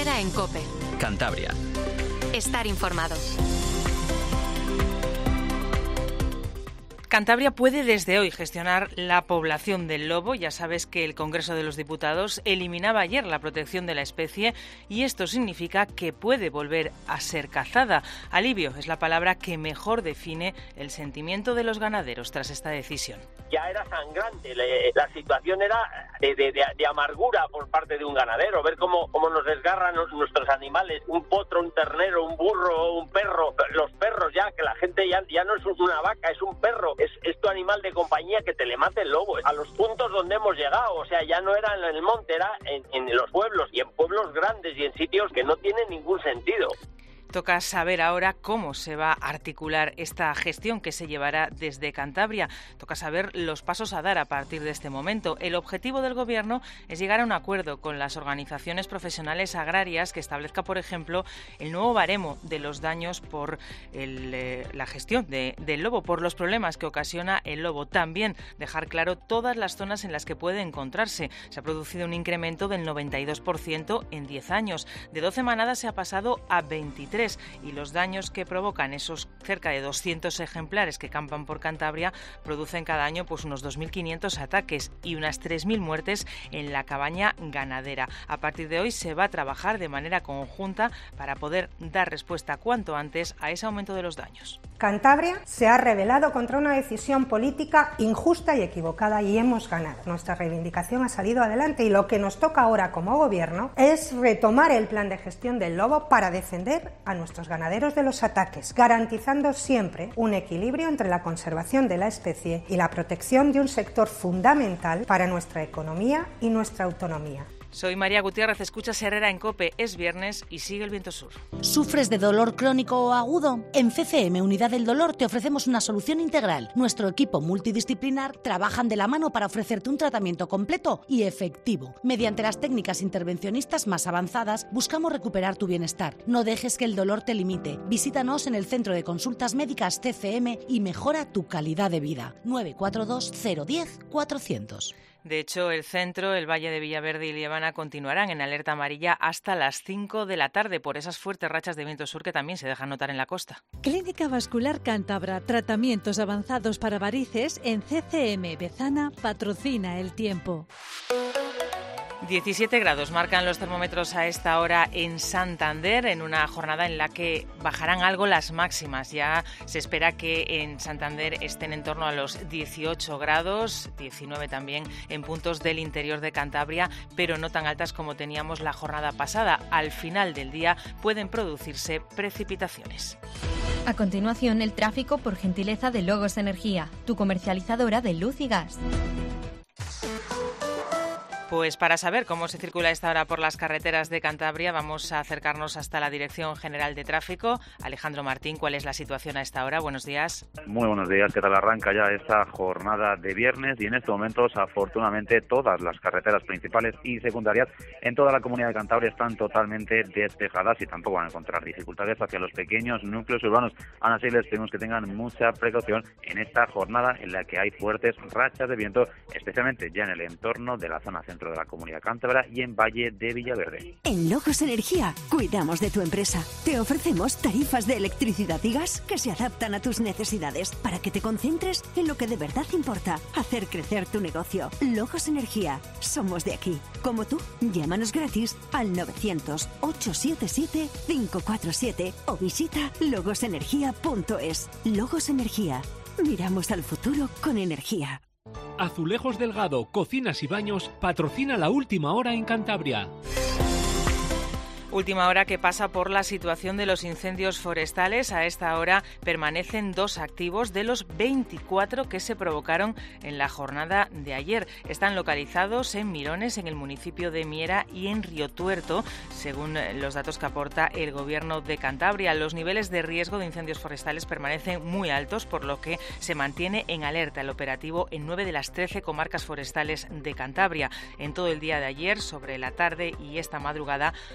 Herrera en COPE. Cantabria. Estar informado. Cantabria puede desde hoy gestionar la población del lobo. Ya sabes que el Congreso de los Diputados eliminaba ayer la protección de la especie y esto significa que puede volver a ser cazada. Alivio es la palabra que mejor define el sentimiento de los ganaderos tras esta decisión. Ya era sangrante, la situación era de amargura por parte de un ganadero, ver cómo nos desgarran nuestros animales, un potro, un ternero, un burro, un perro, los perros ya, que la gente ya no es una vaca, es un perro. Es tu animal de compañía que te le mate el lobo. A los puntos donde hemos llegado, o sea, ya no era en el monte, era en los pueblos y en pueblos grandes y en sitios que no tienen ningún sentido. Toca saber ahora cómo se va a articular esta gestión que se llevará desde Cantabria. Toca saber los pasos a dar a partir de este momento. El objetivo del Gobierno es llegar a un acuerdo con las organizaciones profesionales agrarias que establezca, por ejemplo, el nuevo baremo de los daños por la gestión del lobo, por los problemas que ocasiona el lobo. También dejar claro todas las zonas en las que puede encontrarse. Se ha producido un incremento del 92% en 10 años. De 12 manadas se ha pasado a 23. Y los daños que provocan esos cerca de 200 ejemplares que campan por Cantabria producen cada año pues unos 2.500 ataques y unas 3.000 muertes en la cabaña ganadera. A partir de hoy se va a trabajar de manera conjunta para poder dar respuesta cuanto antes a ese aumento de los daños. Cantabria se ha rebelado contra una decisión política injusta y equivocada y hemos ganado. Nuestra reivindicación ha salido adelante y lo que nos toca ahora como Gobierno es retomar el plan de gestión del lobo para defender a nuestros ganaderos de los ataques, garantizando siempre un equilibrio entre la conservación de la especie y la protección de un sector fundamental para nuestra economía y nuestra autonomía. Soy María Gutiérrez, escuchas Herrera en COPE. Es viernes y sigue el viento sur. ¿Sufres de dolor crónico o agudo? En CCM Unidad del Dolor te ofrecemos una solución integral. Nuestro equipo multidisciplinar trabajan de la mano para ofrecerte un tratamiento completo y efectivo. Mediante las técnicas intervencionistas más avanzadas, buscamos recuperar tu bienestar. No dejes que el dolor te limite. Visítanos en el Centro de Consultas Médicas CCM y mejora tu calidad de vida. 942 010 400. De hecho, el centro, el Valle de Villaverde y Liébana continuarán en alerta amarilla hasta las 5 de la tarde por esas fuertes rachas de viento sur que también se dejan notar en la costa. Clínica Vascular Cántabra, tratamientos avanzados para varices en CCM Bezana, patrocina el tiempo. 17 grados marcan los termómetros a esta hora en Santander, en una jornada en la que bajarán algo las máximas. Ya se espera que en Santander estén en torno a los 18 grados, 19 también en puntos del interior de Cantabria, pero no tan altas como teníamos la jornada pasada. Al final del día pueden producirse precipitaciones. A continuación, el tráfico por gentileza de Logos Energía, tu comercializadora de luz y gas. Pues para saber cómo se circula a esta hora por las carreteras de Cantabria, vamos a acercarnos hasta la Dirección General de Tráfico. Alejandro Martín, ¿cuál es la situación a esta hora? Buenos días. Muy buenos días. ¿Qué tal? Arranca ya esta jornada de viernes y en estos momentos, afortunadamente, todas las carreteras principales y secundarias en toda la comunidad de Cantabria están totalmente despejadas y tampoco van a encontrar dificultades hacia los pequeños núcleos urbanos. Aún así, les pedimos que tengan mucha precaución en esta jornada en la que hay fuertes rachas de viento, especialmente ya en el entorno de la zona centro de la comunidad cántabra y en Valle de Villaverde. En Logos Energía cuidamos de tu empresa. Te ofrecemos tarifas de electricidad y gas que se adaptan a tus necesidades para que te concentres en lo que de verdad importa, hacer crecer tu negocio. Logos Energía, somos de aquí. Como tú, llámanos gratis al 900-877-547 o visita logosenergia.es. Logos Energía, miramos al futuro con energía. Azulejos Delgado, Cocinas y Baños patrocina La Última Hora en Cantabria. Última hora que pasa por la situación de los incendios forestales. A esta hora permanecen 2 activos de los 24 que se provocaron en la jornada de ayer. Están localizados en Mirones, en el municipio de Miera y en Riotuerto, según los datos que aporta el Gobierno de Cantabria. Los niveles de riesgo de incendios forestales permanecen muy altos, por lo que se mantiene en alerta el operativo en 9 de las 13 comarcas forestales de Cantabria. En todo el día de ayer, sobre la tarde y esta madrugada, ha soplado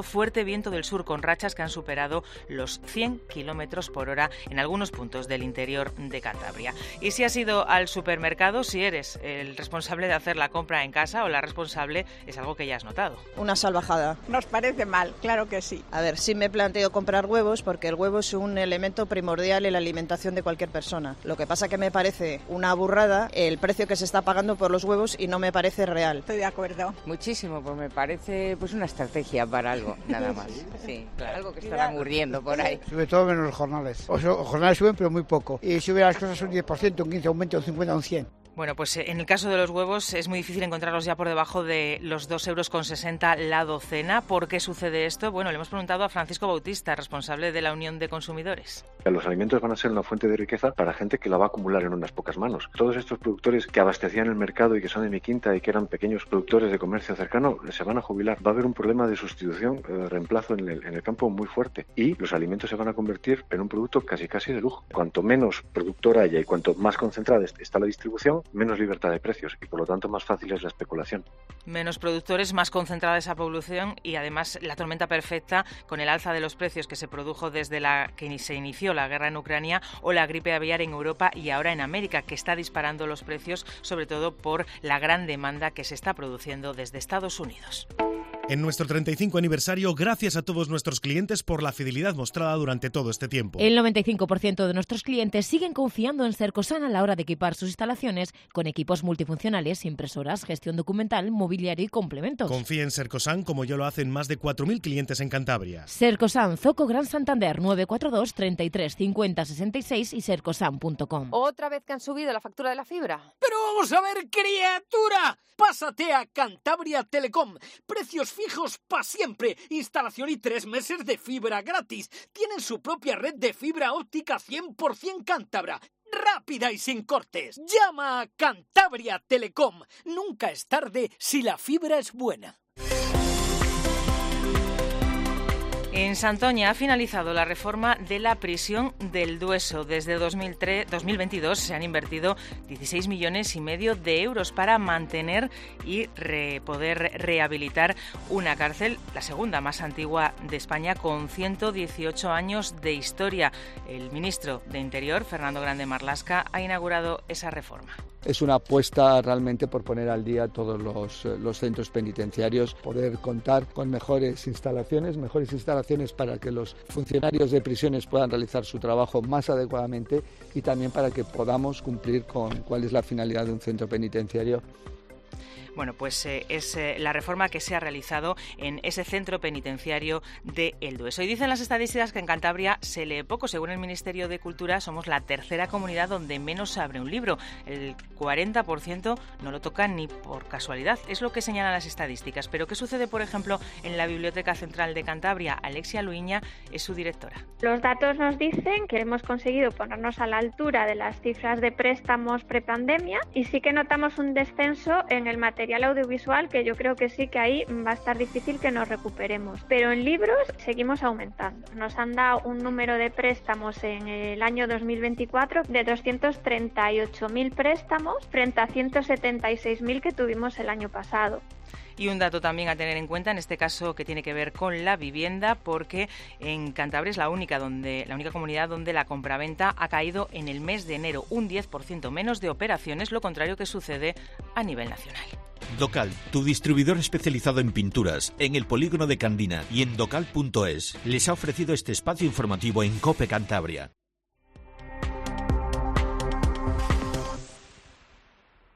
fuerte viento del sur con rachas que han superado los 100 kilómetros por hora en algunos puntos del interior de Cantabria. Y si has ido al supermercado, si eres el responsable de hacer la compra en casa o la responsable, es algo que ya has notado. Una salvajada. Nos parece mal, claro que sí. A ver, sí me planteo comprar huevos porque el huevo es un elemento primordial en la alimentación de cualquier persona. Lo que pasa que me parece una burrada el precio que se está pagando por los huevos y no me parece real. Estoy de acuerdo. Muchísimo, pues me parece pues una estrategia para algo, nada más. Sí, claro. Algo que estarán urdiendo por ahí. Sube todo menos los jornales. Los jornales suben, pero muy poco. Y sube las cosas un 10%, un 15%, un 20%, un 50%, un 100%. Bueno, pues en el caso de los huevos es muy difícil encontrarlos ya por debajo de los 2,60 € la docena. ¿Por qué sucede esto? Bueno, le hemos preguntado a Francisco Bautista, responsable de la Unión de Consumidores. Los alimentos van a ser una fuente de riqueza para gente que la va a acumular en unas pocas manos. Todos estos productores que abastecían el mercado y que son de mi quinta y que eran pequeños productores de comercio cercano, se van a jubilar. Va a haber un problema de sustitución, de reemplazo en el campo muy fuerte. Y los alimentos se van a convertir en un producto casi de lujo. Cuanto menos productor haya y cuanto más concentrada está la distribución, menos libertad de precios y por lo tanto más fácil es la especulación. Menos productores, más concentrada esa población y además la tormenta perfecta con el alza de los precios que se produjo desde que se inició la guerra en Ucrania o la gripe aviar en Europa y ahora en América, que está disparando los precios, sobre todo por la gran demanda que se está produciendo desde Estados Unidos. En nuestro 35 aniversario, gracias a todos nuestros clientes por la fidelidad mostrada durante todo este tiempo. El 95% de nuestros clientes siguen confiando en Cercosan a la hora de equipar sus instalaciones con equipos multifuncionales, impresoras, gestión documental, mobiliario y complementos. Confía en Cercosan como ya lo hacen más de 4.000 clientes en Cantabria. Cercosan, Zoco Gran Santander, 942 33 50 66 y cercosan.com. ¿Otra vez que han subido la factura de la fibra? Pero vamos a ver, criatura. Pásate a Cantabria Telecom. Precios fijos para siempre. Instalación y 3 meses de fibra gratis. Tienen su propia red de fibra óptica 100% cántabra. Rápida y sin cortes. Llama a Cantabria Telecom. Nunca es tarde si la fibra es buena. En Santoña ha finalizado la reforma de la prisión del Dueso. Desde 2022 se han invertido 16,5 millones de euros para mantener y poder rehabilitar una cárcel, la segunda más antigua de España, con 118 años de historia. El ministro de Interior, Fernando Grande Marlaska, ha inaugurado esa reforma. Es una apuesta realmente por poner al día todos los centros penitenciarios, poder contar con mejores instalaciones para que los funcionarios de prisiones puedan realizar su trabajo más adecuadamente y también para que podamos cumplir con cuál es la finalidad de un centro penitenciario. Bueno, pues es la reforma que se ha realizado en ese centro penitenciario de El Dueso. Y dicen las estadísticas que en Cantabria se lee poco. Según el Ministerio de Cultura, somos la tercera comunidad donde menos se abre un libro. El 40% no lo toca ni por casualidad. Es lo que señalan las estadísticas. Pero ¿qué sucede, por ejemplo, en la Biblioteca Central de Cantabria? Alexia Luiña es su directora. Los datos nos dicen que hemos conseguido ponernos a la altura de las cifras de préstamos prepandemia y sí que notamos un descenso en el material audiovisual, que yo creo que sí que ahí va a estar difícil que nos recuperemos. Pero en libros seguimos aumentando. Nos han dado un número de préstamos en el año 2024 de 238.000 préstamos frente a 176.000 que tuvimos el año pasado. Y un dato también a tener en cuenta, en este caso que tiene que ver con la vivienda, porque en Cantabria es la única comunidad donde la compraventa ha caído en el mes de enero, un 10% menos de operaciones, lo contrario que sucede a nivel nacional. Docal, tu distribuidor especializado en pinturas, en el polígono de Candina y en docal.es, les ha ofrecido este espacio informativo en COPE Cantabria.